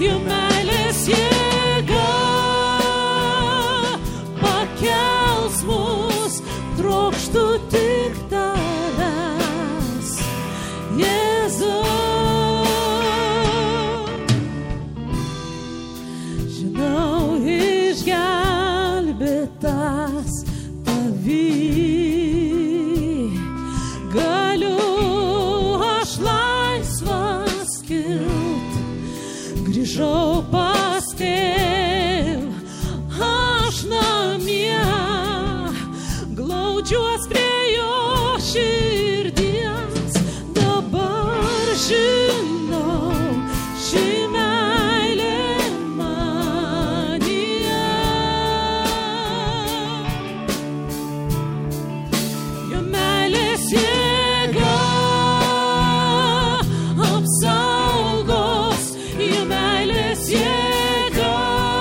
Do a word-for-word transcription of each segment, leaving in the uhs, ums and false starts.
jo meilės jėga pakels mus, trokštu tik tavęs, Jėzau. Žinau, išgelbėtas tavy, galiu aš laisvas kilt, grįžau pas tėvą, aš namie, glaudžiuos prie jo širdies, dabar žinau, ši meilė manyje. Jo meilės jėga apsaugos, jo meilės jėga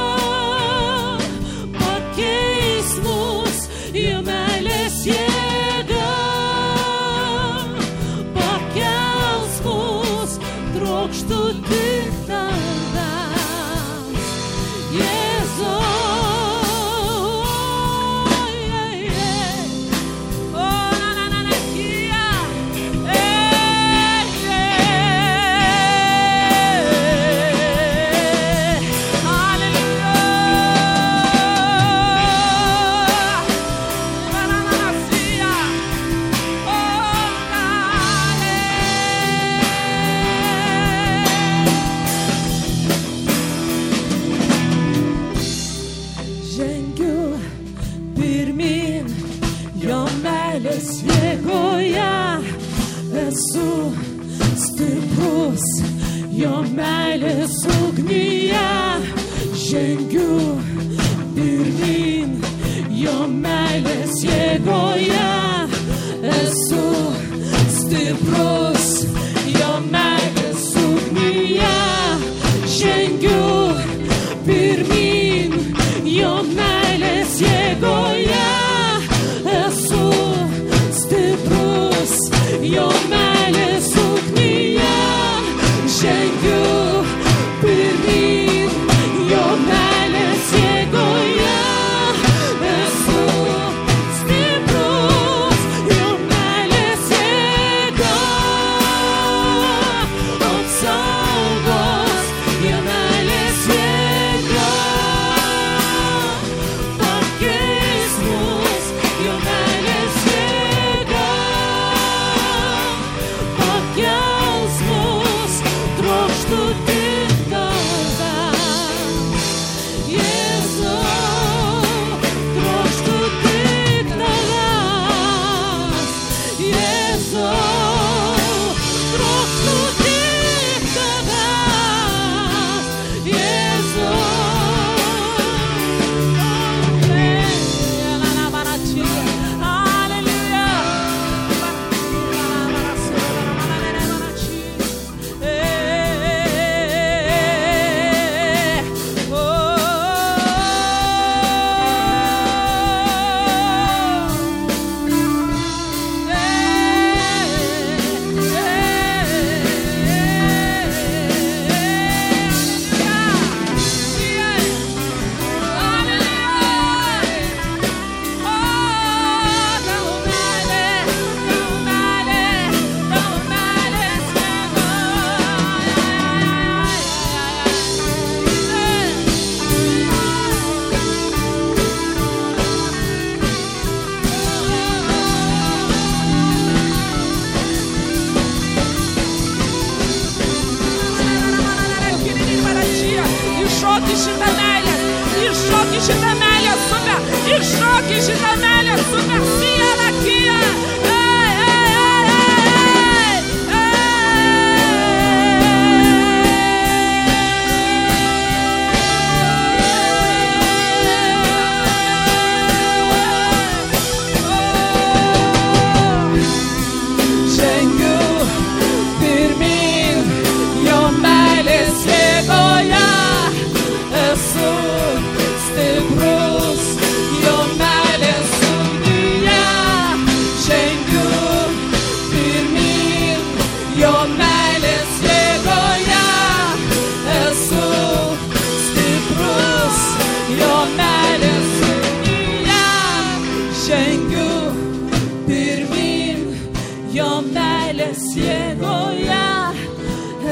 pakeis mus, jo meilės jėga pakels mus, trokštu tik tavęs, Jėzau. O, na, na, na, na, kia. Ei, ei. Aleluia. Na, na, na, na, sia. O, žengiu pirmin, jo meilės jėgoje, esu stiprus, jo meilės ugnyje. Žengiu pirmin, jo meilės jėgoje, esu stiprus, jo meilės ugnyje. Žengiu pirmin, jo meilės jėgoje, esu stiprus, jo meilės ugnyje. Žengiu pirmin, jo meilės jėgoje, esu stiprus, jo meilės jėga apsaugos, jo meilės jėga pakeis mus, jo meilės jėga pakels mus, trokštu tik tavęs, Jėzau, trokštu tik tavęs, Jėzau, trokštu tik tavęs, Jėzau. Iššok į šitą meilę, iššok į šitą meilę, super, iššok į šitą meilę, super, siela, kia. Ei, ei, ei, ei, žengiu pirmin, jo meilės jėgoje, esu stiprus, jo meilės ugnyje. Žengiu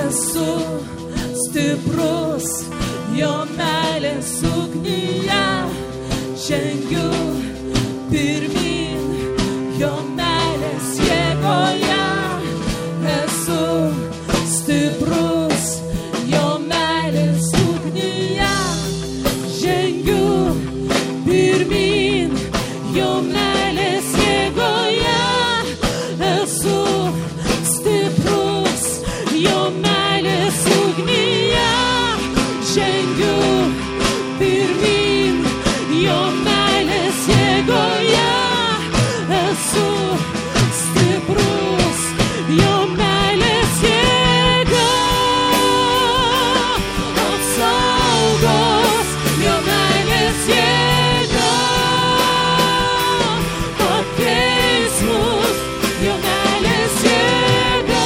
esu stiprus, jo meilės ugnyje, žengiu pirmin, jo meilės jėgoje, esu stiprus, jo meilės ugnyje, žengiu pirmin, jo meilės jėgoje, esu stiprus, jo meilės ugnyje, žengiu pirmin, jo meilės jėgoje, esu stiprus, jo meilės jėga apsaugos, jo meilės jėga pakeis mus, jo meilės jėga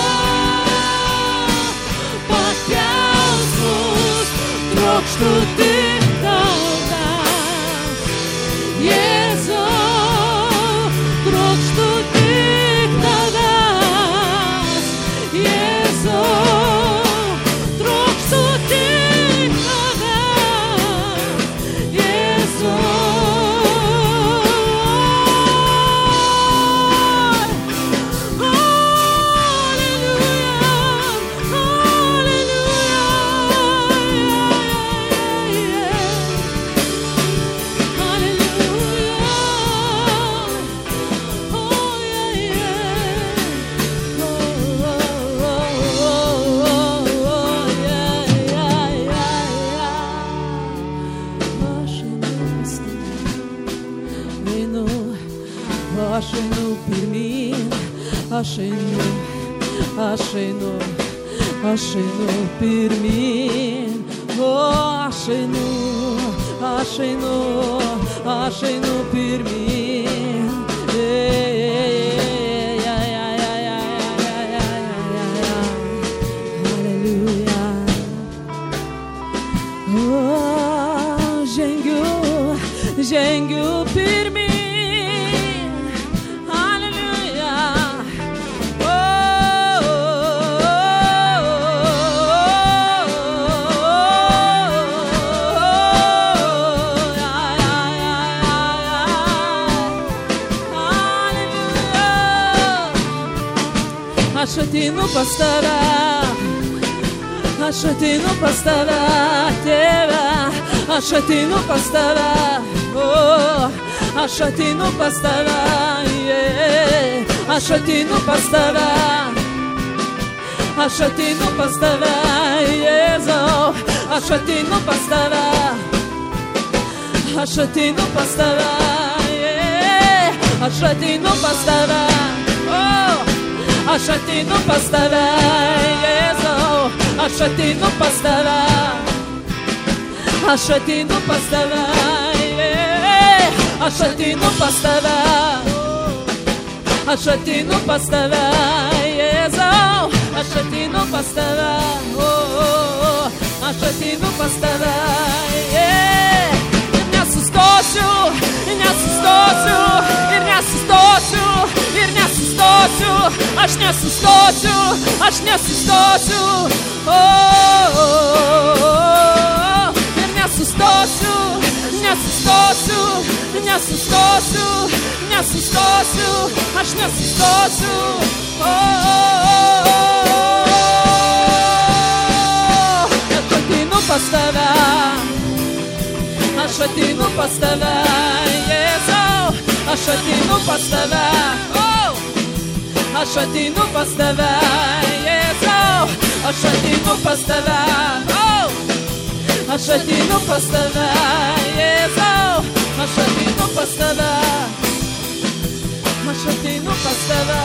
pakels mus, trokštu tik tavęs, Jėzau, trokštu tik tavęs, Jėzau, trokštu tik tavęs, Jėzau. Aš einu pirmin, aš einu, aš einu, aš einu pirmin, o aš einu, aš einu, aš einu pirmin. Aleluia. O žengiu, žengiu pirmin. Aš ateinu pas tave, aš ateinu pas tave, Tėve, aš ateinu pas tave, oh, aš ateinu pas tave, yeah. Aš ateinu pas tave, aš ateinu pas tave, Jėzau, aš ateinu pas tave, aš ateinu pas tave, yeah. Aš ateinu pas tave, oh. Aš ateinu pas tave, Jėzau, aš ateinu pas tave, aš ateinu pas tave, aš ateinu pas tave, aš ateinu pas tave, Jėzau, aš ateinu pas tave, oh, aš ateinu pas tave, yeah. Ir nesustosiu, ir nesustosiu, ir nesustosiu, ir nesustosiu, aš nesustosiu, aš nesustosiu, oh, oh, oh. Ir nesustosiu, nesustosiu, nesustosiu, nesustosiu, aš nesustosiu, oh, oh, oh. Aš ateinu pas tave, aš ateinu pas tave, Jėzau, aš ateinu pas tave, oh. Aš ateinu pas tave, Jėzau, aš ateinu pas tave, oh. Aš ateinu pas tave, Jėzau, aš ateinu pas tave, aš ateinu pas tave,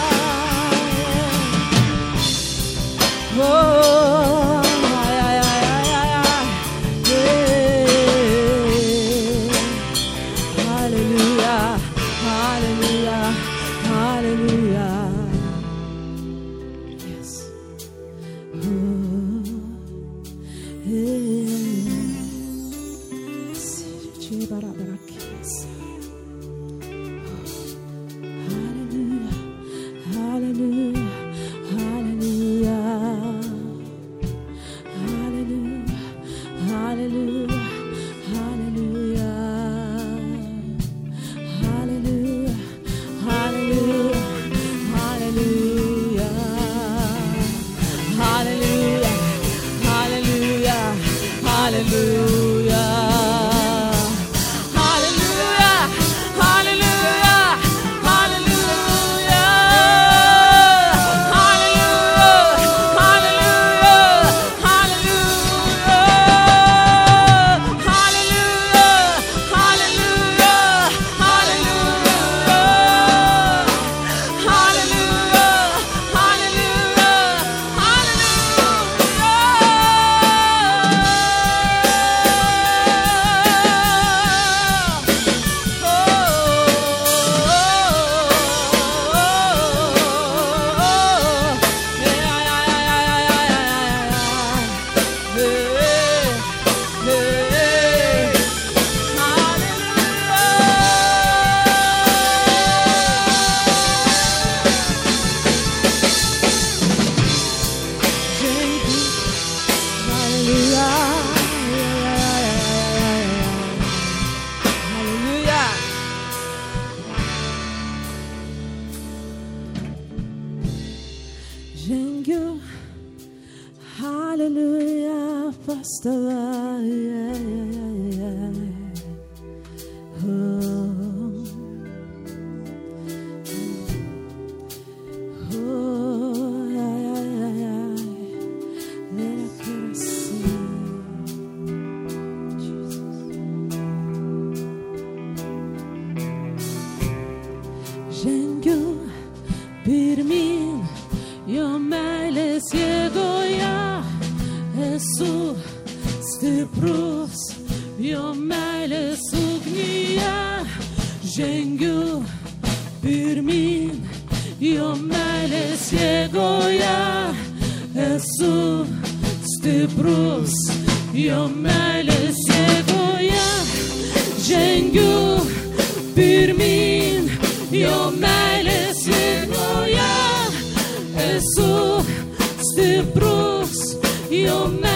oh, ai, ai, ai, ai, ai, yeah. Hallelujah, hallelujah, hallelujah. Yes. Oh, hallelujah, hallelujah, hallelujah. Žengiu, hallelujah, pas tave. Žengiu pirmin, jo meilės jėgoje, esu stiprus, jo meilės ugnyje. Žengiu pirmin, jo meilės jėgoje, esu stiprus, jo meilės jėgoje. Žengiu pirmin, jo meilės jėgoje, esu stiprus, jo meilės